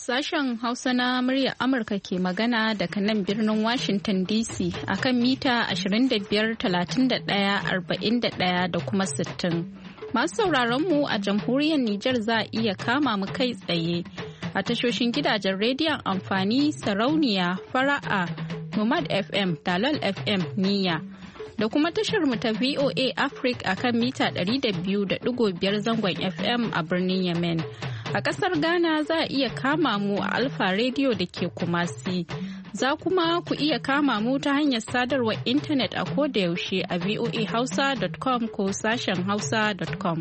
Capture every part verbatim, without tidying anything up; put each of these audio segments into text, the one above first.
Sashen Hausa na muryar Amurka ke magana daga nan birnin Washington D C akan mita ashirin da biyar, talatin da ɗaya, arba'in da ɗaya da kuma sittin. Masu sauraron mu a jamhuriyar Nijar za a iya kama mu kai tsaye a tashoshin gidajen rediyon amfani sarauniya, fara'a, Nomad F M, Dalal F M, Niyya. Da kuma tashar mu ta V O A Africa akan mita ɗari da biyu da ɗigo biyar zangon F M a birnin Yemen. A ƙasar Ghana za a iya kama mu a Alfa Radio da ke Kumasi. Za kuma ku iya kama mu ta hanyar sadarwar intanet a koda yaushe a voa hausa dot com ko sashen hausa dot com.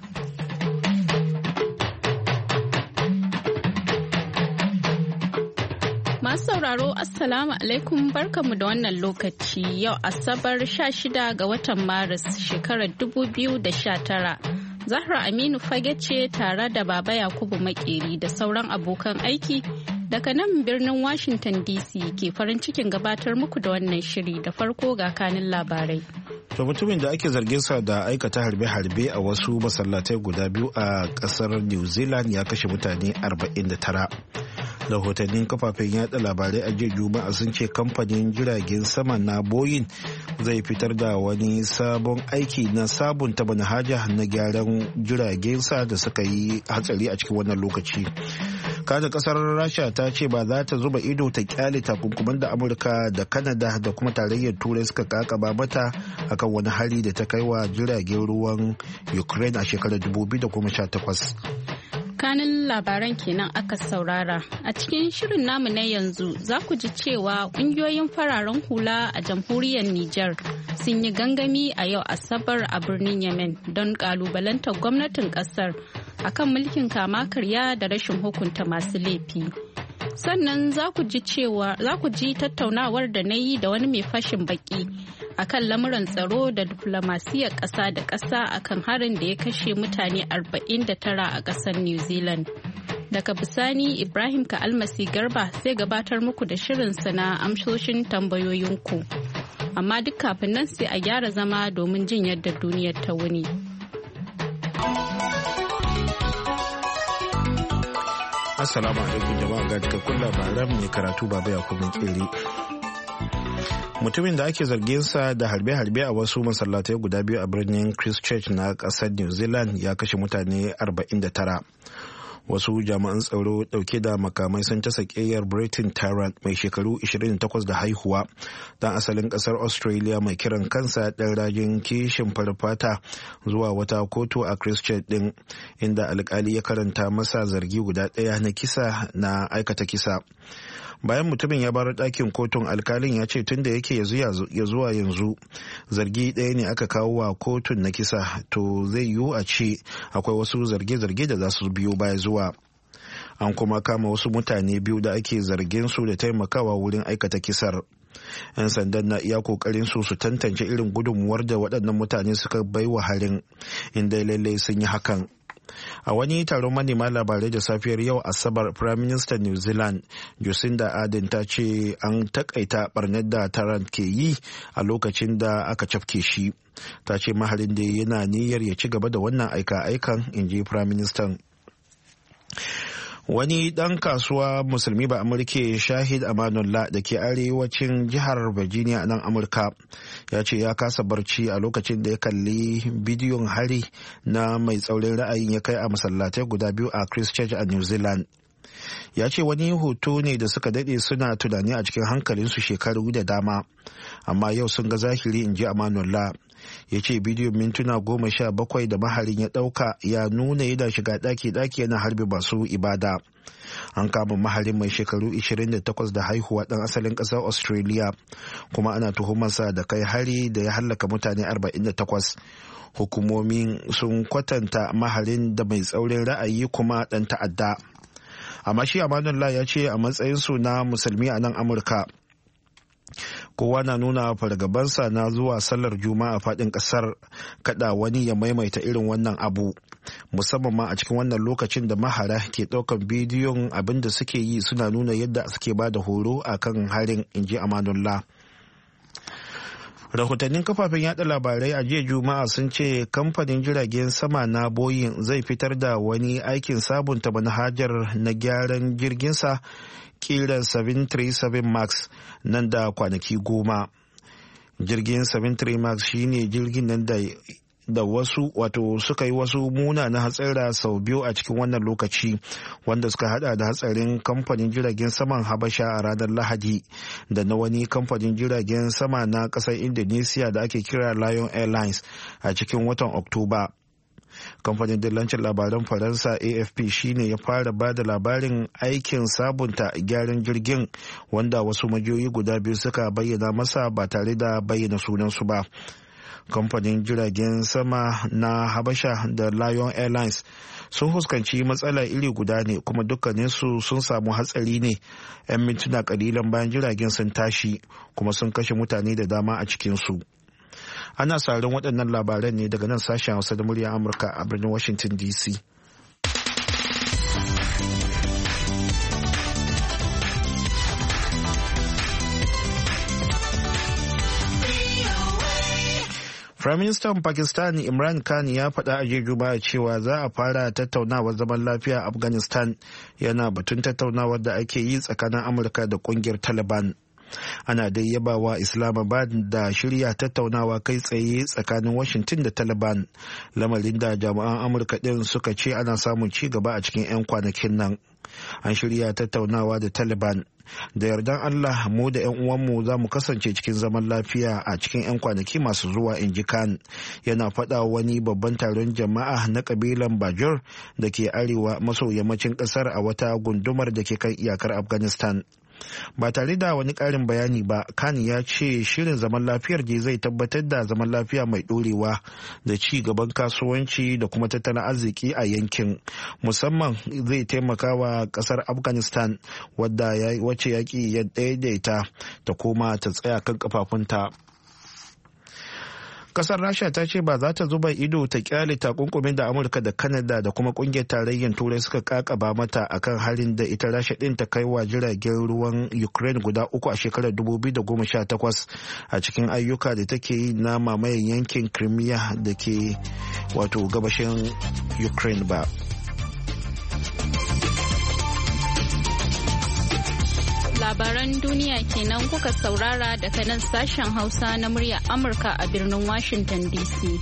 Masu sauraro Assalamu alaikum barkanmu da wannan lokaci yau Asabar sha shida ga watan Maris shekarar dubu biyu da sha tara. Zahra Aminu Fage ce tare da Baba Yakubu Makeri da sauran abokan aiki daga nan birnin Washington D C ke farin cikin gabatar muku da wannan shiri da farko ga kanin labarai. To mutumin da ake zargin sa da aikata harbe-harbe a wasu masallatai guda biyu a kasar New Zealand ya kashe mutane arba'in da tara. Rahotannin kafafen yada labarai a jiya Juma'a sun ce kamfanin jiragen sama na Boeing zai fitar da wani sabon aiki na sabunta manhaja na gyaran jiragen sa da suka yi hatsari a cikin wannan lokaci. Kada kasar Rasha ta ce ba za ta zuba ido ta kyale takunkuman da Amurka da Canada da kuma tarayyar Turai suka kakaba mata akan wani hari da ta kai wa jiragen ruwan Ukraine a shekarar dubu biyu da sha takwas. Kanin labaran kenan aka saurara. A cikin shirin namu na yanzu za ku ji cewa kungiyoyin fararen hula a jamhuriyar Nijar sun yi gangami a yau Asabar a birnin Yemen don kalubalantar gwamnatin kasar akan mulkin kama karya da rashin hukunta masu laifi. Sannan za ku ji cewa za ku ji tattaunawar da na yi da wani mai fashin baki akan lamuran tsaro da diflomasiyyar ƙasa da ƙasa akan harin da ya kashe mutane arba'in da tara a ƙasar New Zealand. Daga bisani Ibrahim Ka'almasi Garba zai gabatar muku da shirinsa na amsoshin tambayoyinku. Amma duk kafin nan sai a gyara zama domin jin yadda duniyar ta wuni. Assalamu alaikum jama'a ga cikakkun labaran mai karatu Baba Yakubu Makeri. Mutumin da ake zargin sa da harbe-harbe a wasu masallatai guda biyu a birnin Christchurch na kasar New Zealand ya kashe mutane arba'in da tara. Wasu jami'an tsaro dauke da makamai sun ta sakeyar Britain Tarrant mai shekaru ishirin da takwas da haihuwa dan asalin kasar Australia mai kiran kansa dan rajin kishin farfata zuwa wata kotu a Christchurch din inda alkali ya karanta masa zargi guda daya na kisa na aikata kisa. Bayan mutumin ya bar ɗakin kotun, alkalin ya ce tun da yake ya zuwa yanzu zargi ɗaya ne aka kawo wa kotun na kisa, to zai yiwu a ce akwai wasu zarge-zarge da za su biyo baya zuwa. An kuma kama wasu mutane biyu da ake zargin su da taimakawa wurin aikata kisar. 'Yan sandan na iya kokarin su su tantance irin gudunmuwar da waɗannan mutane suka bai wa harin, inda lallai sun yi hakan. A wani taron manema labarai da safiyar yau Asabar, Prime Minister New Zealand Jacinda Ardern ta ce an takaita barnar da Tarrant ke yi a lokacin da aka cafke shi. Ta ce maharin da yana niyyar ya ci gaba da wannan aika-aikan, in ji Prime Minister. Wani ɗan kasuwa musulmi ba Amurke Shahid Amanullah da ke arewacin jihar Virginia nan Amurka ya ce ya kasa barci a lokacin da ya kalli bidiyon hari na mai tsaurin ra'ayin ya kai a masallatai guda biyu a Christchurch a New Zealand. Ya ce wani hoto ne da suka daɗe suna tunani a cikin hankalinsu shekaru da dama, amma yau sun ga zahiri, in ji Amanullah. Ya ce bidiyon mintuna goma sha bakwai da maharin ya ɗauka ya nuna yana shiga ɗaki-ɗaki yana harbi masu ibada. An kama maharin mai shekaru ishirin da takwas da haihuwa ɗan asalin ƙasar Australia, kuma ana tuhumarsa da kai hari da ya hallaka mutane arba'in da takwas. Hukumomin sun kwatanta maharin da mai tsaurin ra'ayi kuma ɗan ta'adda. Amma shi Amanullah ya ce a matsayinsu na musulmi a nan Amurka, kowa na nuna fargabansa na zuwa sallar juma'a faɗin ƙasar kada wani ya maimaita irin wannan abu, musamman ma a cikin wannan lokacin da mahara ke ɗaukan bidiyon abin da suke yi suna nuna yadda suke ba da horo a kan harin, in ji Amanullah. Rahotannin kafafen yada labarai a jiya Juma'a sun ce kamfanin jiragen sama na Boeing zai fitar da wani aikin sabunta manhajar na gyaran jirginsa kiran seven thirty-seven max nan da kwanaki goma. Jirgin seven thirty-seven max shine jirgin nan da da wasu wato suka yi wasu munanan hatsara sau biyu a cikin wannan lokaci, wanda suka hada da hatsarin kamfanin jiragen saman Habasha a ranar Lahadi da na wani kamfanin jiragen sama na kasar Indonesia da ake kira Lion Airlines a cikin watan Oktoba. Kamfanin dillancin labaran Faransa A F P shine ya fara ba da labarin aikin sabunta gyaran jirgin, wanda wasu majiyoyi guda biyu suka bayyana masa ba tare da bayyana sunansu ba. Kamfanin jiragen sama na Habasha da Lion Airlines sun fuskanci matsala iri guda ne, kuma dukkaninsu sun samu hatsari ne 'yan mintuna kalilan bayan jiragen sun tashi, kuma sun kashe mutane da dama a cikinsu. Ana sauraron waɗannan labaran ne daga nan sashen Hausa da muryar Amurka a birnin Washington D C. Firaministan Pakistan Imran Khan ya faɗa a jiya Juma'a cewa za a fara tattaunawar zaman lafiya a Afghanistan, yana batun tattaunawar da ake yi tsakanin Amurka da ƙungiyar Taliban. Ana dai yabawa Islamabad da shirya tattaunawa kai tsaye tsakanin Washington da Taliban, lamarin da jami'an Amurka ɗin suka ce ana samun ci gaba a cikin 'yan kwanakin nan. An shirya tattaunawa da Taliban. Da yardan Allah, mu da 'yan uwanmu za mu kasance cikin zaman lafiya a cikin 'yan kwanaki masu zuwa, in ji Khan, yana faɗa wani babban taron jama'a na kabilan Bajor da ke arewa maso yammacin ƙasar a wata gundumar da ke kan iyakar Afghanistan. Ba tare da wani ƙarin bayani ba, Khan ya ce shirin zaman lafiyar je zai tabbatar da zaman lafiya mai ɗorewa da ci gaban kasuwanci da kuma tattalin arziki a yankin, musamman zai taimaka wa ƙasar Afghanistan wacce yaƙi ya daidaita ta koma ta tsaya kan kafafunta. Kasar Rasha ta ce ba za ta zuba ido ta kyale takunkumin da Amurka da Canada da kuma kungiyar tarayyar Turai suka kakaba mata akan harin da ita Rasha din ta kai wa jiragen ruwan Ukraine guda uku a shekarar dubu biyu da goma sha takwas a cikin ayyuka da take yi na mamayen yankin Crimea da ke wato gabashin Ukraine ba. Labaran duniya kenan kuka saurara daga nan sashen Hausa na muryar Amurka a birnin Washington D C.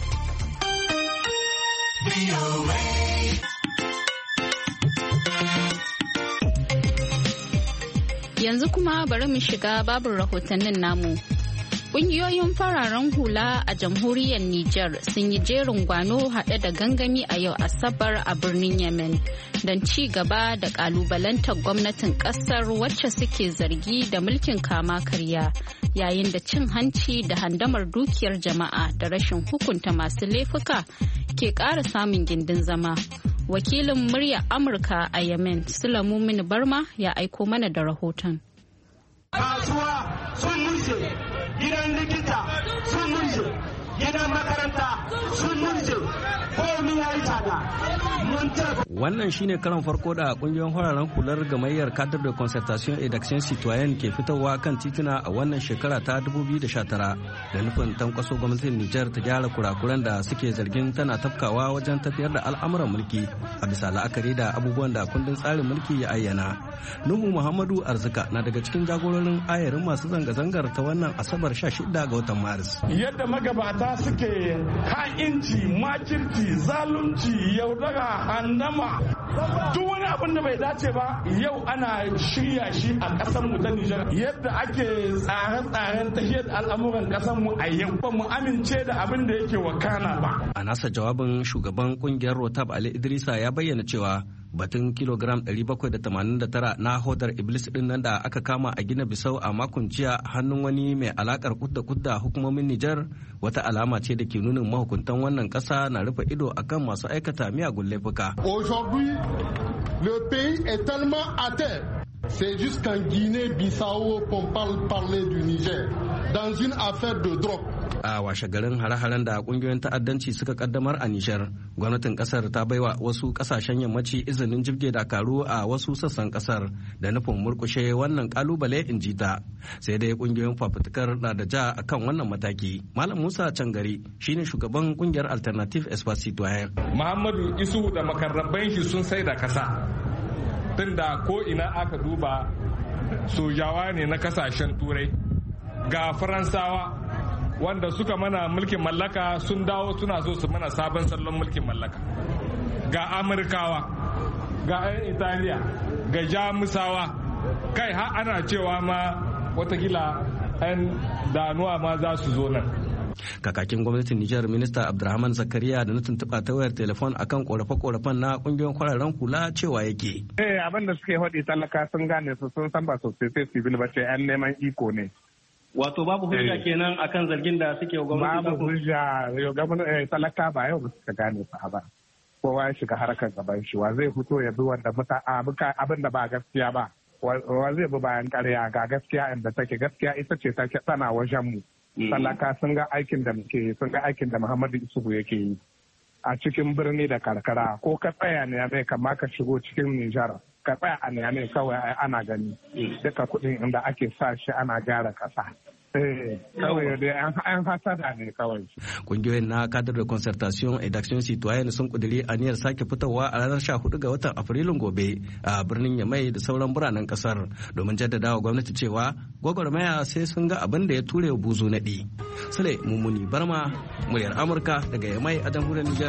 Yanzu kuma bari mu shiga babin rahotannin namu. Ƙungiyoyin fararen hula a jamhuriyar Nijar sun yi jerin gwano haɗe da gangami a yau Asabar a birnin Yemen don ci gaba da ƙalubalantar gwamnatin ƙasar wacce suke zargi da mulkin kama karya, yayin da cin hanci da handamar dukiyar jama'a da rashin hukunta masu laifuka ke ƙara samun gindin zama. Wakilin muryar Amurka a Yemen, Sulamu Mini Barma, ya aiko mana da rahoton. Kasuwa sun mushe, gidan likita sun mushe, gidan makaranta sun mushe, komi ya yi tsada. Wannan shine karan farko da kungiyoyin fararen hular gamayyar Cadre de Concertation et d'Action Citoyenne ke fitowa kan tituna a wannan shekara ta dubu biyu da sha tara da nufin tankwaso gwamnatin Nijar ta gyara kurakuran da suke zargin tana tafkawa wajen tafiyar da al'amuran mulki a bisa la'akari da abubuwan da kundin tsarin mulki ya ayyana. Nuhu Muhammadu Arzika na daga cikin jagororin ayarin masu zanga-zangar ta wannan Asabar sha shida ga watan Maris. Yadda magabata suke ha'inci, makirci, zalunci, yaudara, handama, duk wani abin da bai dace ba yau ana shirya shi a ƙasar mu ta Nijar. Yadda ake tsare-tsaren tafiyar al'amuran ƙasar mu a yau ba mu amince da abin da yake wakana ba. A nasa jawabin shugaban kungiyar Rotab Ali Idrisa ya bayyana cewa batun kilogram ɗari bakwai da tamanin da tara na hodar iblis din nan da aka kama a Gina Bisau a makon jiya hannun wani mai alakar kudda kudda hukumomin Nijar wata alama ce da ke nunin mahukuntan wannan ƙasa na rufe ido akan masu aikata miyagun laifuka. Aujourd'hui, le pays est tellement à terre. C'est jusqu'en Guinée-Bissau qu'on parle parler du Niger dans une affaire de drogue. A washe garin hare-haren da kungiyoyin ta'addanci suka kaddamar a Nijar, gwamnatin kasar ta baiwa wasu kasashen yammaci izinin jibge dakaru a wasu sassan kasar da nufin murkushe wannan kalubale in ji ta. Sai dai kungiyoyin fafutukar na da ja akan wannan mataki. Malam Musa Cangari shine shugaban kungiyar Alternative Espace Citoyen. Muhammadu Isu da makarraban shi sun sai da kasa. Tunda ko ina aka duba sojawa ne na kasashen turai. Ga Faransawa wanda suka mana mulkin mallaka sun dawo suna so su mana sabon sallon mulkin mallaka, ga Amurkawa, ga 'yan Italiya, ga Jamusawa, kai har ana cewa ma watakila 'yan danuwa ma za su zo nan. Kakakin gwamnatin Nijar Minista Abdulrahman Zakariya da na tuntuɓa ta wayar telefon akan korafe-korafen na kungiyoyin kwararren hula cewa yake. Eh abin da suke faɗi talaka sun gane su sun san ba sosai sai civil ba ce 'yan neman iko ne. Wato babu hujja kenan akan zargin da suke wa gwamnati. Babu hujja, gwamnati talaka ba yau ba suka gane ba ba. Kowa ya shiga harkar gaban shi, wa zai fito ya bi wanda abin da ba gaskiya ba. Wa zai bi bayan ƙarya ga gaskiya inda take, gaskiya ita ce take tsana wajen mu. Talaka sun ga aikin da muke sun ga aikin da Muhammadu Isuhu yake yi a cikin birni da karkara, ko ka tsaya ne mai kama ka shigo cikin Nijar. Ka tsaya a ne kawai ana gani duka kuɗin inda ake sa shi ana gyara ƙasa. Kawai dai an hasada ne kawai. Kungiyoyin na Cadre de Concertation et d'Action Citoyenne sun kuduri aniyar sake fitowa a ranar sha hudu ga watan Afrilun gobe a birnin Yamai da sauran biranen kasar domin jaddadawa gwamnati cewa gwagwarmaya sai sun ga abin da ya ture buzu naɗi. Sule Mummuni Barma, muryar Amurka daga Yamai a jamhuriyar Nijar.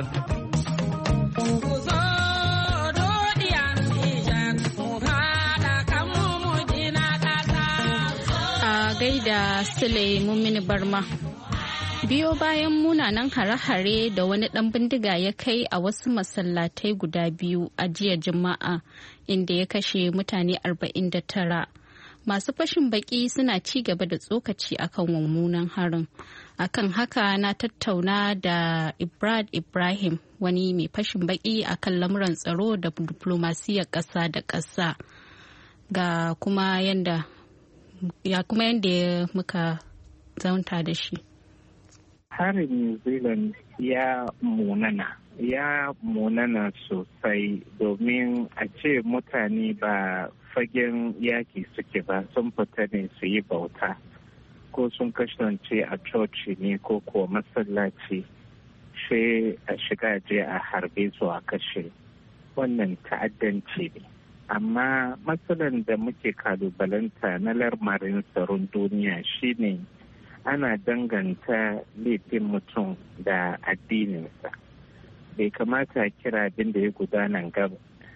Gaida Sule Mummuni Barma. Biyo bayan munanan hare-hare da wani ɗan bindiga ya kai a wasu masallatai guda biyu a jiya Juma'a inda ya kashe mutane arba'in da tara. Masu fashin baki suna ci gaba da tsokaci akan mummunan harin. Akan haka na tattauna da Ibrad Ibrahim, wani mai fashin baki akan lamuran tsaro da diplomasiyar ƙasa da ƙasa. Ga kuma yanda ya kuma yadda muka zaunta da shi. Harin New Zealand ya munana, ya munana sosai domin a ce mutane ba fagen yaki suke ba sun fita ne su yi bauta ko sun kasance a coci ne ko kuwa masallaci sai a shiga je a harbe su a kashe. Wannan ta'addanci ne. Amma matsalar da muke kalubalanta na lamarin tsaron duniya shine ana danganta laifin mutum da addininsa. Bai kamata kira abin da ya gudana ga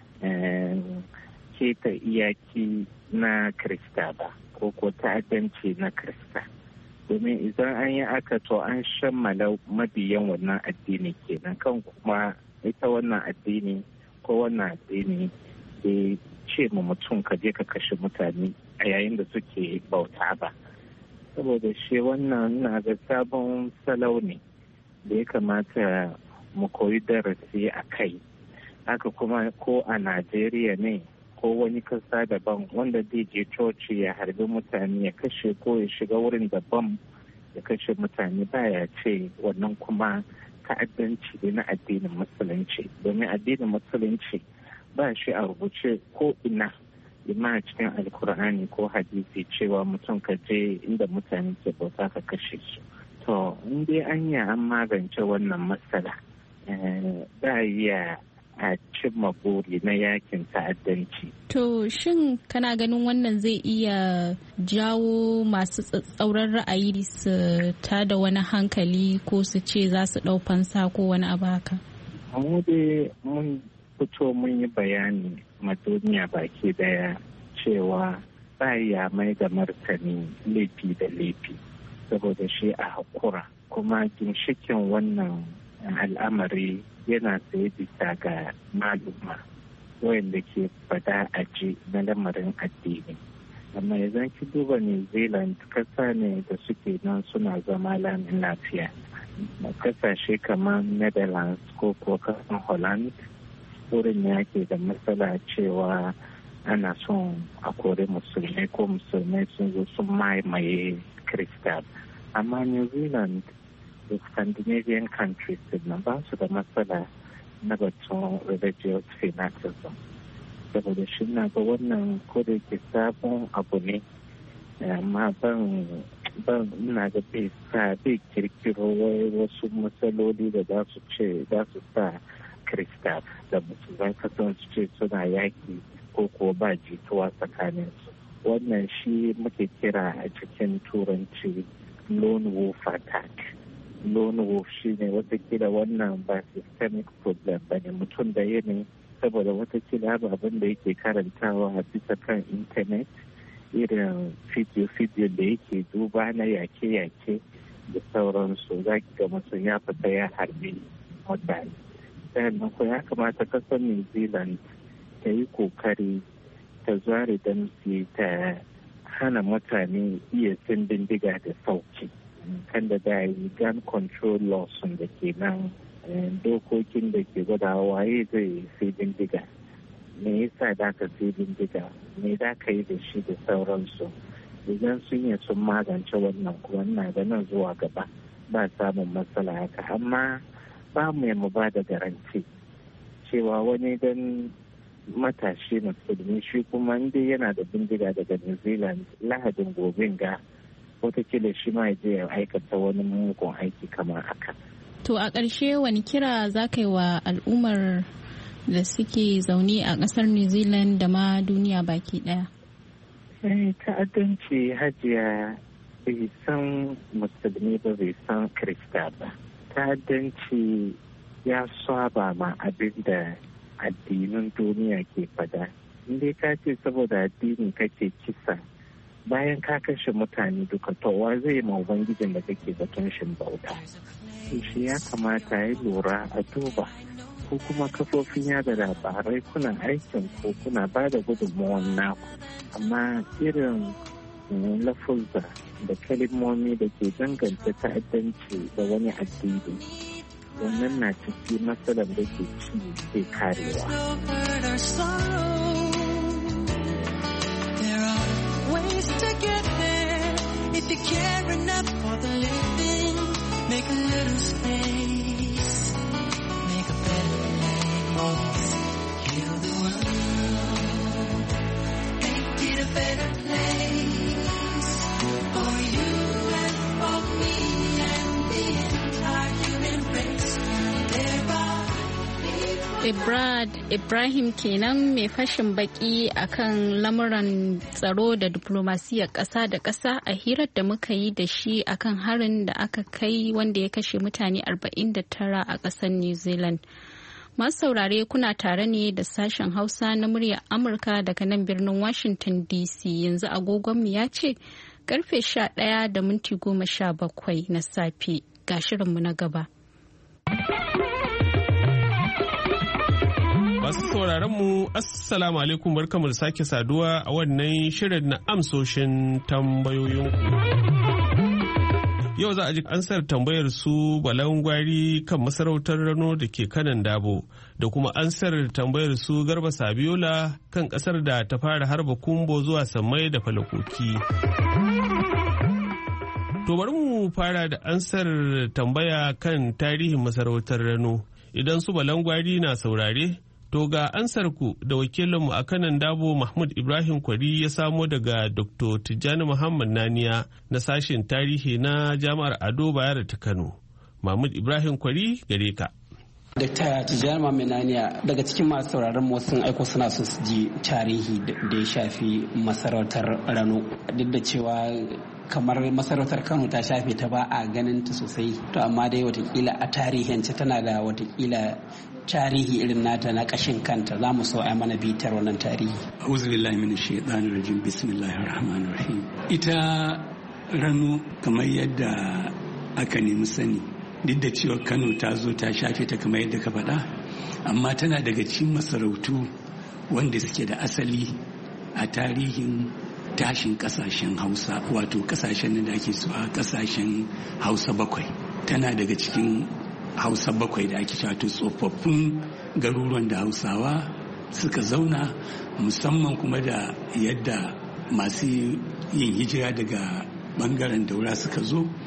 keta iyaki na Krista ba ko ko ta'addanci na Krista. Domin idan an yi aka to an shammala mabiyan wannan addini kenan kan kuma ita wannan addini ko wannan addini bai ce ma mutum ka je ka kashe mutane a yayin da suke bauta ba. Saboda shi wannan na ga sabon salau ne da ya kamata mu koyi darasi a kai. Haka kuma ko a Najeriya ne ko wani kasa daban wanda zai je coci ya harbi mutane ya kashe ko ya shiga wurin daban ya kashe mutane baya ce wannan kuma ta'addanci ne na addinin musulunci. Domin addinin musulunci ba shi a rubuce ko ina ima cikin alkur'ani ko hadisi cewa mutum ka je inda mutane ke bauta ka kashe su. To in dai an yi an magance wannan matsala ba iya a cimma buri na yakin ta'addanci. To shin kana ganin wannan zai iya jawo masu tsatsauran ra'ayi su tada wani hankali ko su ce za su ɗau fansa ko wani abu haka? Mu dai mun fito mun yi bayani ma duniya baki daya cewa ba ya mai da martani laifi da laifi saboda shi a hakura, kuma ginshikin wannan al'amari yana tsaye bisa ga maluma wayanda ke fada a ji na lamarin addini. Amma idan ki duba New Zealand kasa ne da suke nan suna zama lamin lafiya. Kasashe kamar Netherlands ko ko kasan Holland wurin ya ke da matsala cewa ana son a kore musulmai ko musulmai sun zo sun maimaye Kirista. amma New Zealand da Scandinavian countries nan ba su da matsala na batun religious fanaticism. Saboda shi na ga wannan kodai ke sabon abu ne, amma ban ban ina ga bai sa bai kirkiro wasu matsaloli da za su ce za su sa Kirista da musulmai kasance ce suna yaki ko ko ba jituwa tsakaninsu. Wannan shi muke kira a cikin turanci lone wolf attack. Lone wolf shi ne watakila wannan ba systemic problem ba ne, mutum da yanayi saboda watakila abin da yake karantawa a bisa kan intanet, irin fidiyo-fidiyo da yake duba na yake-yake da sauransu, za ki ga mutum ya fita ya harbe mutane. Sannan ko ya kamata kasar New Zealand ta yi kokari ta zare damsi ta hana mutane iya sin bindiga da sauki. Kan da da yi gun control laws da ke nan, dokokin da ke gwada waye zai sai bindiga, me yasa da ka sai bindiga, me da ka yi da shi da sauransu. Idan sun yi sun magance wannan kuma na ganin zuwa gaba ba samun matsala haka, amma ba mu mu ba da garanti cewa wani dan matashi musulmi shi kuma inda yana da bindiga daga New Zealand lahadin gobin ga watakila shi ma je ya aikata wani mugun aiki kamar haka. To a ƙarshe wani kira za ka yi wa al'ummar da suke zaune a ƙasar New Zealand da ma duniya baki ɗaya? Eh, ta'addanci hajiya bai san musulmi ba, bai san Kirista ba. Ta'addanci ya saba ma abin da addinin duniya ke fada. Inda ka ce saboda addini kake kisa, bayan ka kashe mutane duka, to wa zai ma ubangijin da kake zaton shin bauta? Shi ya kamata ya lura a duba, ko kuma kafofin yada labarai kuna aikin ko kuna ba da gudunmawar naku, amma irin lafuzza da kalmomi da ke danganta ta'addanci da wani addini, wannan na ciki matsalar da ke ci ke karewa. If you care enough for the living, make a little space, make a better place, heal the world, make it a better place, for you and for me and the entire human race. Ibrahim kenan mai fashin baki akan lamuran tsaro da diplomasiyyar ƙasa da ƙasa a hirar da muka yi da shi akan harin da aka kai wanda ya kashe mutane arba'in da tara a ƙasar New Zealand. Masu saurare kuna tare ne da sashen Hausa na muryar Amurka daga nan birnin Washington D C. Yanzu agogonmu ya ce karfe sha ɗaya da minti goma sha bakwai na safe. Ga shirinmu na gaba. Masu sauraron mu assalamu alaikum, barkamu da sake saduwa a wannan shirin na amsoshin tambayoyinku. Yau za a ji ansar tambayar su Balangwari kan masarautar Rano da ke kanan Dabo, da kuma ansar tambayar su Garba Sabiola kan kasar da ta fara harba kumbo zuwa sammai da falakoki. To bari mu fara da ansar tambaya kan tarihin masarautar Rano. Idan su Balangwari na saurare, to ga ansarku da wakilinmu a kanan Dabo Mahmud Ibrahim Kwari ya samo daga Doktor Tijjani Muhammad Naniya na sashen tarihi na Jami'ar Ado Bayero ta Kano. Mahmud Ibrahim Kwari gare ka. Dokta Tijjani Muhammad Naniya, daga cikin masu sauraron mu sun aiko suna so su ji tarihi da ya shafi masarautar Rano, duk da cewa kamar masarautar Kano ta shafe ta ba a ganin ta sosai, to amma dai watakila a tarihance tana da watakila tarihi irin nata na kashin kanta. Za mu so a mana bitar wannan tarihi. A'udhu billahi minash shaitanir rajim, bismillahir rahmanir rahim. Ita Rano kamar yadda aka nemi sani, duk da cewa Kano ta zo ta shafe ta kamar yadda ka faɗa, amma tana daga cikin masarautu wanda suke da asali a tarihin tashin kasashen Hausa, wato kasashen da ake so a kasashen Hausa bakwai. Tana daga cikin Hausa bakwai da ake cewa tsofaffin garuruwan da Hausawa suka zauna, musamman kuma da yadda masu yin hijira daga bangaren Daura suka zo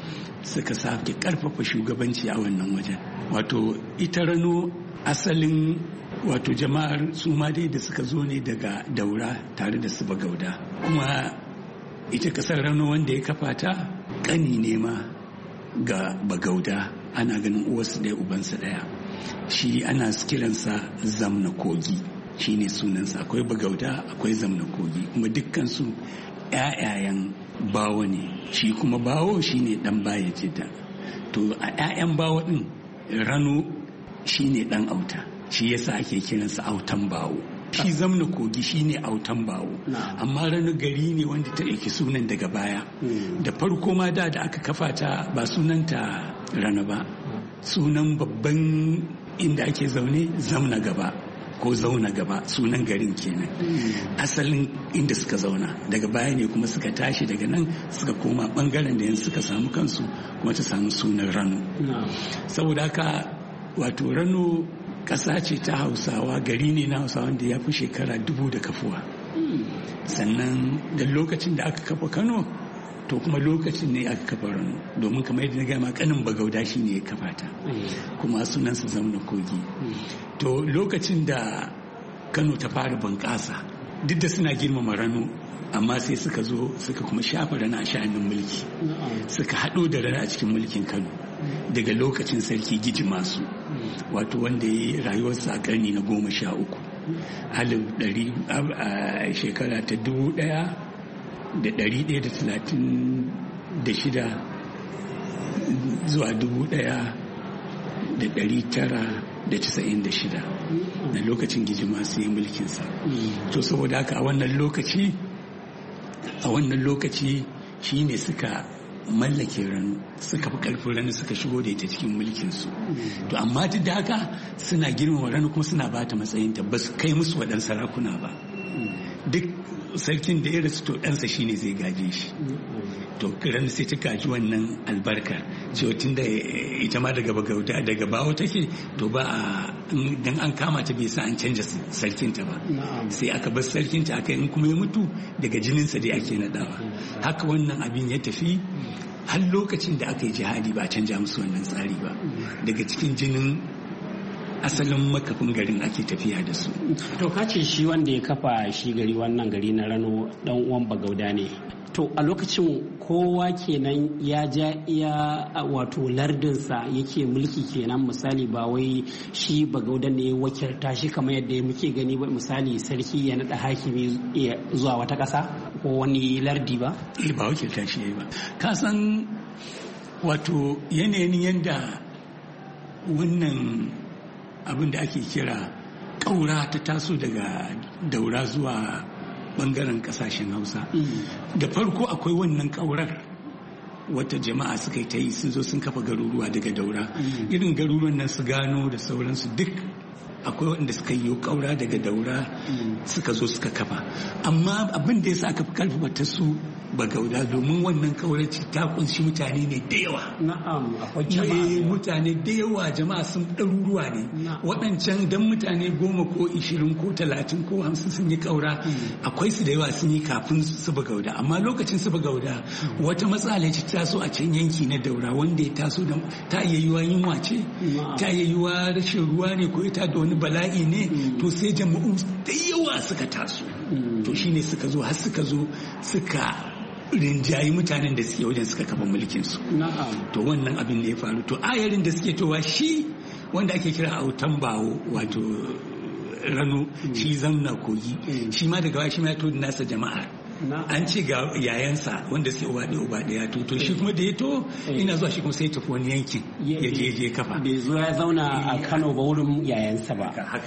suka sake karfafa shugabanci a wannan wajen. Wato ita Rano asalin wato jama'ar su ma dai da suka zo ne daga Daura tare da su Bagauda, kuma ita kasar Rano wanda ya kafa ta kani ne ma ga Bagauda, ana ganin uwarsu ɗaya ubansu ɗaya. Shi ana kiransa Zamna Kogi, shi ne sunansa. Akwai Bagauda akwai Zamna Kogi, kuma dukkansu ‘ya'yayen Bawo ne. Shi kuma Bawo shi ne ɗan Baya Jidda. To a ‘ya'yan Bawo ɗin Rano shi ne ɗan Auta, shi yasa ake kiransa Autan Bawo. Shi Zamna Kogi shi ne Autan Bawo, amma Rano gari ne wanda ta ɗauki sunan daga baya. Da farko ma da da aka kafa ta ba sunanta Rano ba, sunan babban inda ake zaune Zamna Gaba ko Zauna Gaba, sunan garin kenan. Asalin inda suka zauna, daga baya ne kuma suka tashi daga nan suka koma bangaren da yanzu suka samu kansu, kuma ta samu sunan Rano. Saboda haka wato Rano ƙasa ce ta Hausawa, gari ne na Hausawa wanda ya fi shekara dubu da kafuwa. Sannan da lokacin da aka kafa Kano, to kuma lokacin ne aka kafa Rano, domin kamar yadda na gama kanin Bagauda shi ne ya kafa ta, kuma sunansa Zamna Kogi. To lokacin da Kano ta fara bunƙasa, duk da suna girmama Rano, amma sai suka zo suka kuma shafa Rano a sha'anin mulki, suka haɗo da Rano a cikin mulkin Kano daga lokacin sarki Giji Masu, wato wanda ya yi rayuwarsa a ƙarni na goma sha uku, alif ɗari a shekara ta dubu ɗaya da ɗari ɗaya da talatin da shida zuwa dubu ɗaya da ɗari tara da casa'in da shida na lokacin Giji Masu yi mulkinsa. To saboda haka a wannan lokaci a wannan lokaci shi ne suka mallake Rano, suka fi ƙarfin Rano, suka shigo da ita cikin mulkinsu. To amma duk da haka suna girmama Rano kuma suna ba ta matsayinta, ba su kai musu waɗansu sarakuna ba. Duk sarkin da ya rasu to ɗansa shi ne zai gaje shi. To Rano sai ta gaji wannan albarka, cewa tun da ita ma daga Bagauda daga Bawo take, to ba a dan an kama ta bai sa an canja sarkinta ba, sai aka bar sarkinta aka in kuma ya mutu daga jininsa dai ake nadawa. Haka wannan abin ya tafi har lokacin da aka yi jihadi ba a canja musu wannan tsari ba, daga cikin jinin asalin makafin garin ake tafiya da su. To kace shi wanda ya kafa shi gari, wannan gari na Rano, dan uwan Bagauda ne. To a lokacin kowa kenan ya ja iya wato lardinsa yake mulki kenan, misali ba wai shi Bagauda ne ya wakilta shi kamar yadda muke gani ba, misali sarki ya naɗa hakimi zuwa wata ƙasa ko wani lardi ba? Eh, ba wakilta shi ya yi ba. Ka san wato yanayin yadda wannan abin da ake kira ƙaura ta taso daga Daura zuwa bangaren kasashen Hausa. Da farko akwai wannan ƙaurar wata jama'a suka yi ta yi, sun zo sun kafa garuruwa daga Daura, irin garuruwan nan su Gano da sauransu, duk akwai waɗanda suka yi ƙaura daga Daura suka zo suka kafa. Amma abin da ya sa aka fi karfafa ta su Bagauda, domin wannan ƙaurace ta kunshi mutane ne da yawa. Na'am, akwai jama'a. Mutane da yawa, jama'a sun ɗaruruwa ne. Waɗancan dan mutane goma ko ishirin ko talatin ko hamsin sun yi ƙaura, akwai su da yawa sun yi kafin su Bagauda. Amma lokacin su Bagauda wata matsala ce ta taso a can yanki na Daura, wanda ya taso da ta iya yiwa yunwa ce, ta iya yiwa rashin ruwa ne, ko ita da wani bala'i ne, to sai jama'u da yawa suka taso. To shine suka zo har suka zo suka rinjayi mutanen da suke wajen suka kafa mulkinsu. To wannan abin da ya faru, to ayarin da suke towa shi wanda ake kira Autan Bawo, wato Rano, shi Zamna Kogi, shi ma daga shi ma ya to nasa jama'a. An ce ga yayansa wanda sai uba ɗaya uba ɗaya to to shi kuma da ya to ina zuwa shi kuma sai tafi wani yankin ya je je kafa. Bai zo ya zauna a Kano ba wurin yayansa ba. Haka.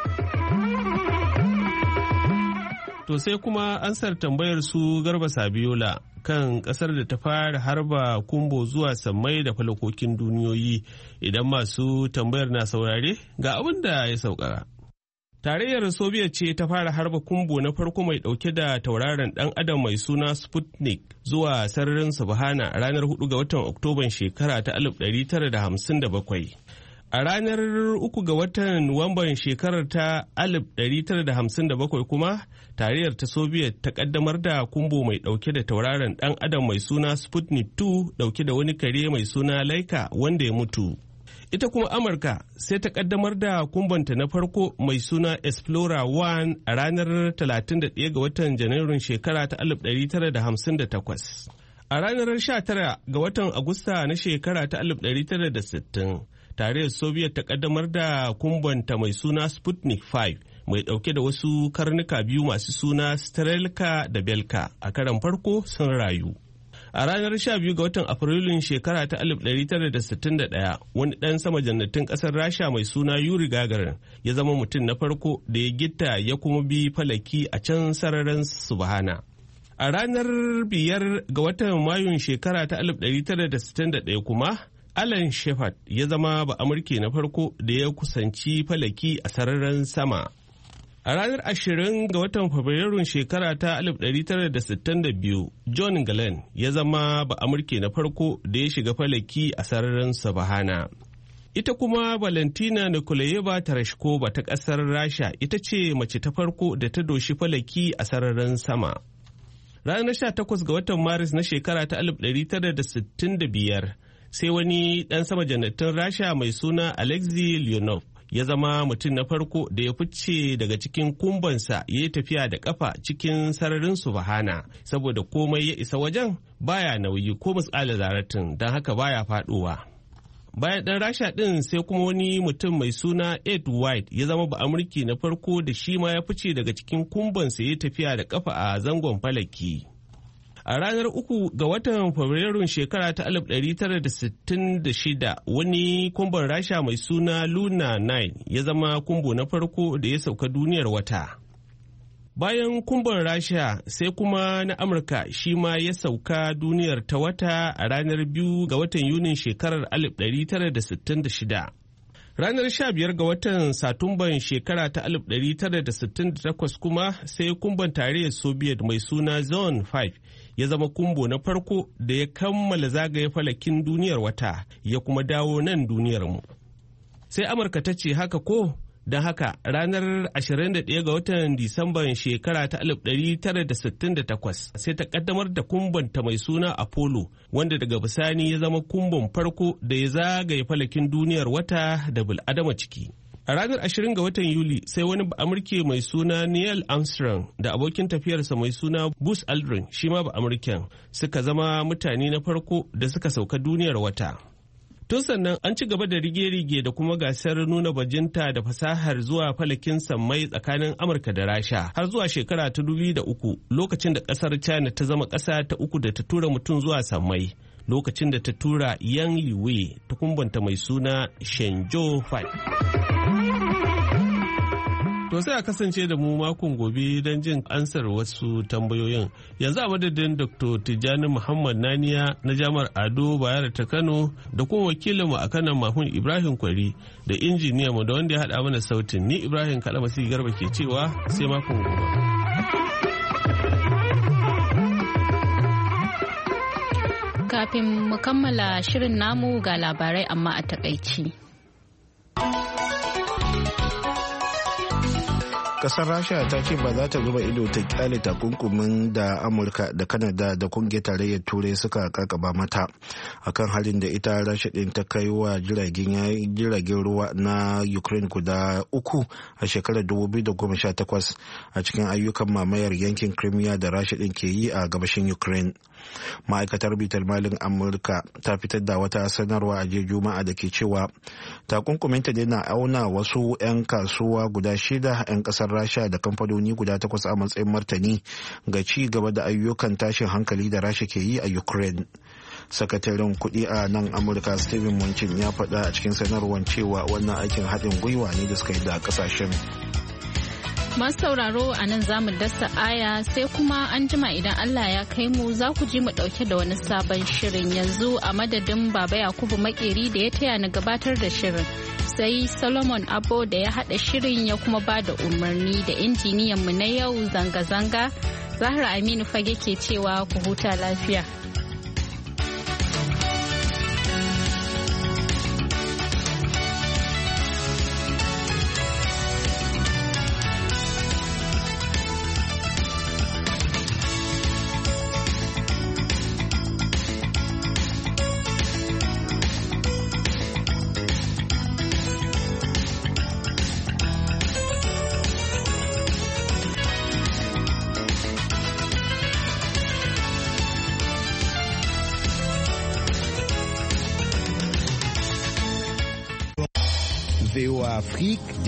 To sai kuma ansar tambayar su Garba Sabiola kan kasar da ta fara harba kumbo zuwa sammai da falakokin duniyoyi. Idan masu tambayar na saurare ga abin da ya saukara. Tarayyar Soviet ce ta fara harba kumbo na farko mai dauke da tauraron dan adam mai suna Sputnik zuwa sararin Subhana a ranar hudu ga watan Oktoban shekara ta alif ɗari tara da hamsin da bakwai. A ranar uku ga watan Nuwamban shekarar ta alif ɗari tara da hamsin da bakwai kuma, tarayyar ta Soviet ta kaddamar da kumbo mai dauke da tauraron dan adam mai suna Sputnik two dauke da wani kare mai suna Laika wanda ya mutu. Ita kuma Amurka sai ta kaddamar da kumbonta na farko mai suna Explorer one a ranar talatin da ɗaya ga watan Janairun shekara ta alif ɗari tara da hamsin da takwas. A ranar sha tara ga watan Agusta na shekara ta alif ɗari tara da sittin, tarayyar Soviet ta kaddamar da kumbonta mai suna Sputnik five mai dauke da wasu karnuka biyu masu suna Strelka da Belka a karan farko sun rayu. A ranar sha biyu ga watan Afrilun shekara ta alif ɗari tara da sittin da ɗaya, wani ɗan sama jannatin ƙasar Rasha mai suna Yuri Gagarin ya zama mutum na farko da ya gitta ya kuma bi falaki a can sararin Subhana. A ranar biyar ga watan Mayun shekara ta alif ɗari tara da sittin da ɗaya kuma, Alan Shepard ya zama ba Amurke na farko da ya kusanci falaki a sararin sama. A ranar ashirin ga watan Fabrairun shekara ta alif ɗari tara da sittin da biyu, John Glenn ya zama ba Amurke na farko da ya shiga falaki a sararin Subhana. Ita kuma Valentina Nikolayeva Tereshkova ta ƙasar Rasha ita ce mace ta farko da ta doshi falaki a sararin sama. Ranar sha takwas ga watan Maris na shekara ta alif ɗari tara da sittin da biyar, sai wani ɗan sama jannatin Rasha mai suna Alexei Leonov ya zama mutum na farko da ya fice daga cikin kumbansa ya yi tafiya da kafa cikin sararin Subhana, saboda komai ya isa wajen baya nauyi ko misali zaratin, don haka baya faɗowa. Bayan ɗan Rasha ɗin sai kuma wani mutum mai suna Ed White ya zama ba Amurki na farko da shi ma ya fice daga cikin kumbansa ya yi tafiya da kafa a zangon falaki. A ranar uku ga watan Fabrairun shekara ta alif ɗari tara da sittin da shida, wani kumban Rasha mai suna Luna nine ya zama kumbo na farko da ya sauka duniyar wata. Bayan kumban Rasha sai kuma na Amurka shi ma ya sauka duniyar ta wata a ranar biyu ga watan Yunin shekarar alif ɗari tara da sittin da shida. Ranar sha biyar ga watan Satumban shekara ta alif ɗari tara da sittin da takwas kuma sai kumban tarayyar Soviet mai suna Zone five ya zama kumbo na farko da ya kammala zagaye falakin duniyar wata ya kuma dawo nan duniyarmu. Sai Amurka ta ce haka ko? Don haka ranar ashirin da ɗaya ga watan Disamban shekara ta alif ɗari tara da sittin da takwas sai ta kaddamar da kumbanta mai suna Apollo, wanda daga bisani ya zama kumbon farko da ya zagaye falakin duniyar wata da bil'adama ciki. A ranar ashirin ga watan Yuli sai wani Amurke mai suna Neil Armstrong da abokin tafiyarsa mai suna Buzz Aldrin shi ma ba Amurken suka zama mutane na farko da suka sauka duniyar wata. Tun sannan an ci gaba da rige-rige da kuma gasar nuna bajinta da fasahar zuwa falakin sammai tsakanin Amurka da Rasha har zuwa shekara ta dubu da uku, lokacin da kasar China ta zama ƙasa ta uku da ta tura mutum zuwa sammai, lokacin da ta tura Yang Liwei ta kumbanta mai suna Shenzhou five. To sai a kasance da mu makon gobe don jin ansar wasu tambayoyin. Yanzu a madadin Doctor Tijjani Muhammad Naniya na Jami'ar Ado Bayero ta Kano da kuma wakilinmu a kanan Mahmud Ibrahim Kwari da injiniya mu da wanda ya haɗa mana sautin, ni Ibrahim Kalamasi Garba ke cewa sai makon gobe. Kafin mu kammala shirin namu ga labarai amma a takaici. Kasar Rasha ta ce ba za ta zuba ido ta kyale takunkumin da Amurka da Kanada da kungiyar tarayyar Turai suka kakaba mata akan halin da ita Rasha din ta kai wa jiragen ruwa na Ukraine guda uku a shekarar dubu biyu da goma sha takwas a cikin ayyukan mamayar yankin Crimea da Rasha din ke yi a gabashin Ukraine. Ma'aikatar bitar malin Amurka ta fitar da wata sanarwa a jiya Juma'a da ke cewa takunkuminta ne na auna wasu 'yan kasuwa guda shida 'yan kasar Rasha da kamfanoni guda takwas a matsayin martani ga ci gaba da ayyukan tashin hankali da Rasha ke yi a Ukraine. Sakataren kuɗi a nan Amurka Steven Mnuchin ya faɗa a cikin sanarwar cewa wannan aikin haɗin gwiwa ne da suka yi da ƙasashen. Masu sauraro a nan za mu dasa aya sai kuma an jima idan Allah ya kai mu za ku ji mu ɗauke da wani sabon shirin. Yanzu a madadin Baba Yakubu Makeri da ya taya ni gabatar da shirin. Sai Solomon Abo da ya haɗa shirin ya kuma ba da umarni da injiniyan mu na yau zanga-zanga. Zahra Aminu Fage ke cewa ku huta lafiya. Afrique.